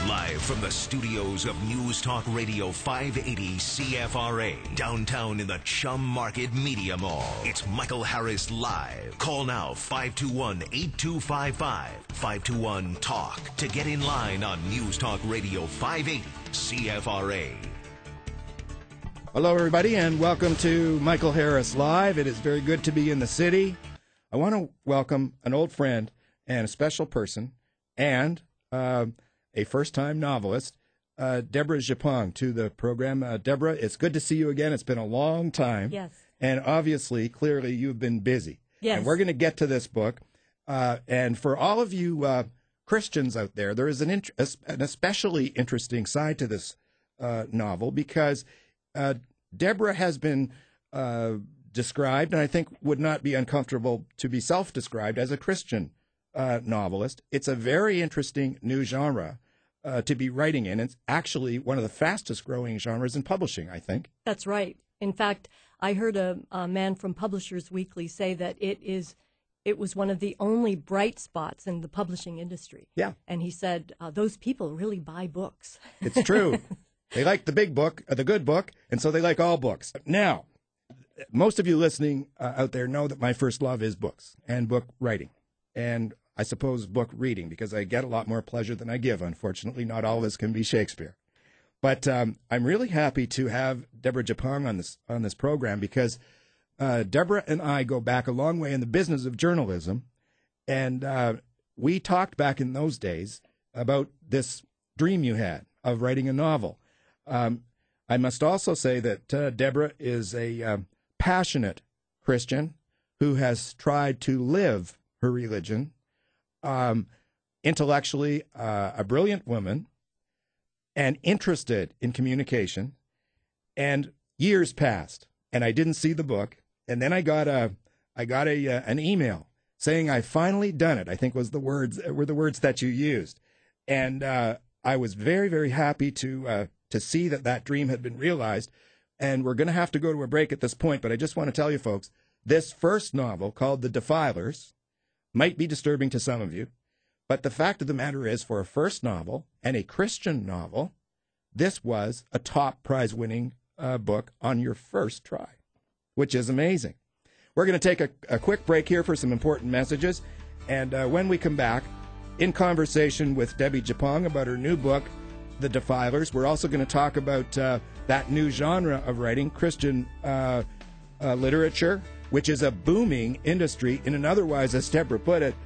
Live from the studios of News Talk Radio 580 CFRA, downtown in the Chum Market Media Mall. It's Michael Harris Live. Call now 521-8255, 521-TALK to get in line on News Talk Radio 580 CFRA. Hello, everybody, and welcome to Michael Harris Live. It is very good to be in the city. I want to welcome an old friend and a special person and a first-time novelist, Deborah Japong, to the program. Deborah, it's good to see you again. It's been a long time. Yes. And obviously, clearly, you've been busy. Yes. And we're going to get to this book. And for all of you Christians out there, there is an especially interesting side to this novel because Deborah has been described, and I think would not be uncomfortable to be self-described as a Christian novelist. It's a very interesting new genre to be writing in. It's actually one of the fastest growing genres in publishing, I think. That's right. In fact, I heard a man from Publishers Weekly say that it was one of the only bright spots in the publishing industry. Yeah. And he said, those people really buy books. It's true. They like the big book, the good book, and so they like all books. Now, most of you listening out there know that my first love is books and book writing. And I suppose book reading, because I get a lot more pleasure than I give. Unfortunately, not all of us can be Shakespeare. But I'm really happy to have Deborah Japong on this program because Deborah and I go back a long way in the business of journalism. And we talked back in those days about this dream you had of writing a novel. I must also say that Deborah is a passionate Christian who has tried to live her religion. Intellectually, a brilliant woman and interested in communication. And years passed, and I didn't see the book. And then I got an email saying I finally done it. I think were the words that you used, and I was very, very happy to see that dream had been realized. And we're going to have to go to a break at this point, but I just want to tell you folks, this first novel called The Defilers might be disturbing to some of you, but the fact of the matter is, for a first novel and a Christian novel, this was a top prize-winning book on your first try, which is amazing. We're going to take a quick break here for some important messages, and when we come back, in conversation with Debbie Japong about her new book, The Defilers, we're also going to talk about that new genre of writing, Christian literature, which is a booming industry in an otherwise, as Deborah put it,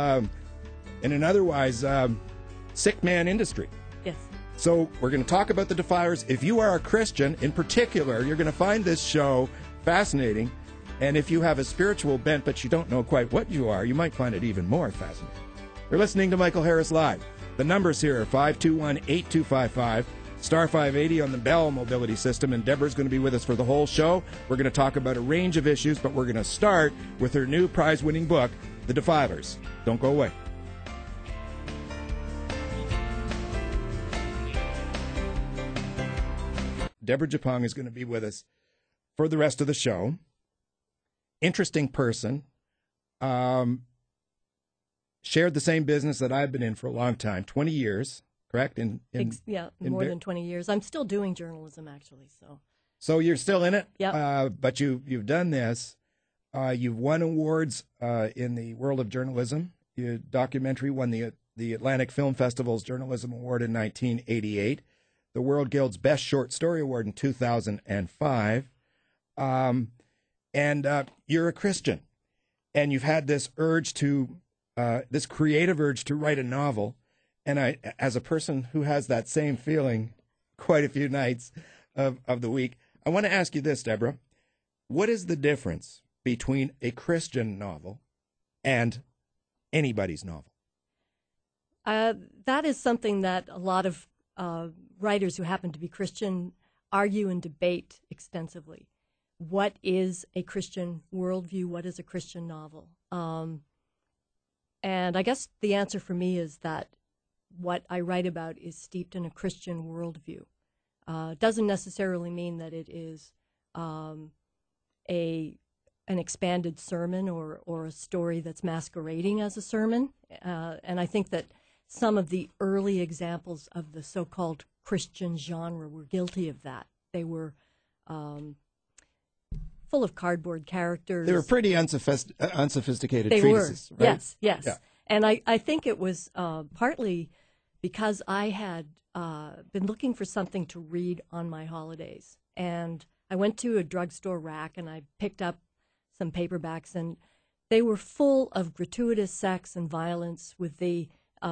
sick man industry. Yes. So we're going to talk about The Defilers. If you are a Christian in particular, you're going to find this show fascinating. And if you have a spiritual bent but you don't know quite what you are, you might find it even more fascinating. You're listening to Michael Harris Live. The numbers here are 521-8255. Star 580 on the Bell mobility system, and Deborah's going to be with us for the whole show. We're going to talk about a range of issues, but we're going to start with her new prize-winning book, The Defilers. Don't go away. Deborah Japong is going to be with us for the rest of the show. Interesting person. Shared the same business that I've been in for a long time, 20 years. Correct? More than 20 years. I'm still doing journalism, actually. So you're still in it? Yeah. But you've done this. You've won awards in the world of journalism. Your documentary won the Atlantic Film Festival's Journalism Award in 1988, the World Guild's Best Short Story Award in 2005. And you're a Christian. And you've had this this creative urge to write a novel. And I, as a person who has that same feeling quite a few nights of the week, I want to ask you this, Deborah. What is the difference between a Christian novel and anybody's novel? That is something that a lot of writers who happen to be Christian argue and debate extensively. What is a Christian worldview? What is a Christian novel? And I guess the answer for me is that what I write about is steeped in a Christian worldview. Doesn't necessarily mean that it is an expanded sermon or a story that's masquerading as a sermon. And I think that some of the early examples of the so-called Christian genre were guilty of that. They were full of cardboard characters. They were pretty unsophisticated they treatises, were. right? Yes. Yeah. And I think it was partly because I had been looking for something to read on my holidays. And I went to a drugstore rack and I picked up some paperbacks, and they were full of gratuitous sex and violence with the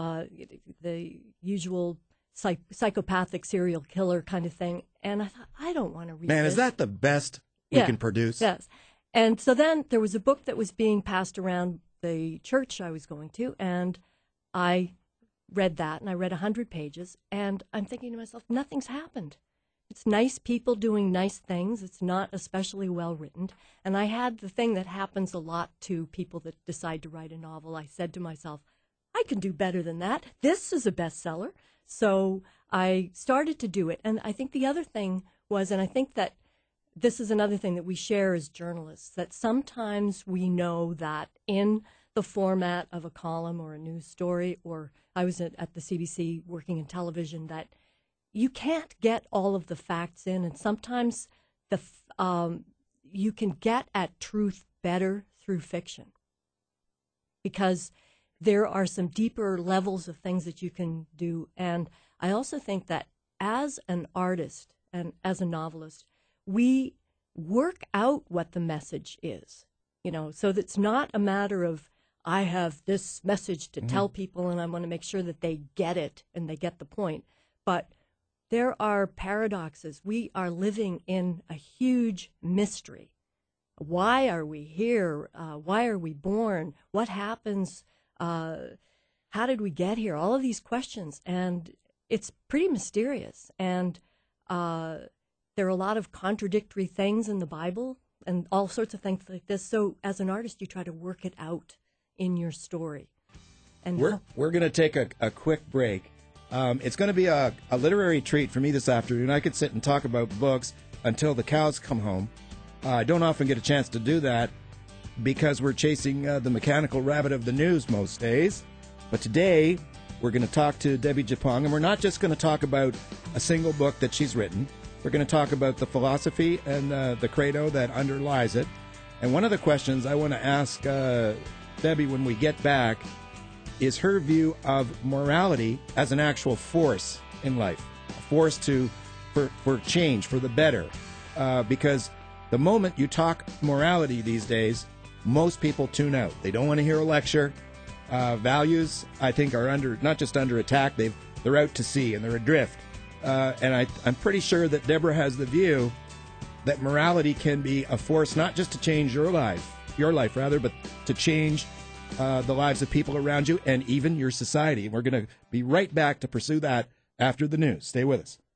usual psychopathic serial killer kind of thing. And I thought, I don't want to read Man, this. is that the best we can produce? Yes. And so then there was a book that was being passed around the church I was going to, and I read that, and I read 100 pages, and I'm thinking to myself, nothing's happened. It's nice people doing nice things. It's not especially well written. And I had the thing that happens a lot to people that decide to write a novel. I said to myself, I can do better than that. This is a bestseller. So I started to do it. And I think the other thing was, and I think that this is another thing that we share as journalists, that sometimes we know that in the format of a column or a news story, or I was at the CBC working in television, that you can't get all of the facts in, and sometimes you can get at truth better through fiction, because there are some deeper levels of things that you can do. And I also think that as an artist and as a novelist, we work out what the message is, so that it's not a matter of, I have this message to tell people and I want to make sure that they get it and they get the point. But there are paradoxes. We are living in a huge mystery. Why are we here? Why are we born? What happens? How did we get here? All of these questions. And it's pretty mysterious. And there are a lot of contradictory things in the Bible and all sorts of things like this. So as an artist, you try to work it out in your story. And we're going to take a quick break. It's going to be a literary treat for me this afternoon. I could sit and talk about books until the cows come home. I don't often get a chance to do that because we're chasing the mechanical rabbit of the news most days. But today, we're going to talk to Debbie Japong, and we're not just going to talk about a single book that she's written. We're going to talk about the philosophy and the credo that underlies it. And one of the questions I want to ask Debbie when we get back is her view of morality as an actual force in life, a force for change, for the better. Because the moment you talk morality these days, most people tune out. They don't want to hear a lecture. Values, I think, are not just under attack, they're out to sea and they're adrift. And I'm pretty sure that Deborah has the view that morality can be a force not just to change your life rather, but to change the lives of people around you and even your society. And we're going to be right back to pursue that after the news. Stay with us.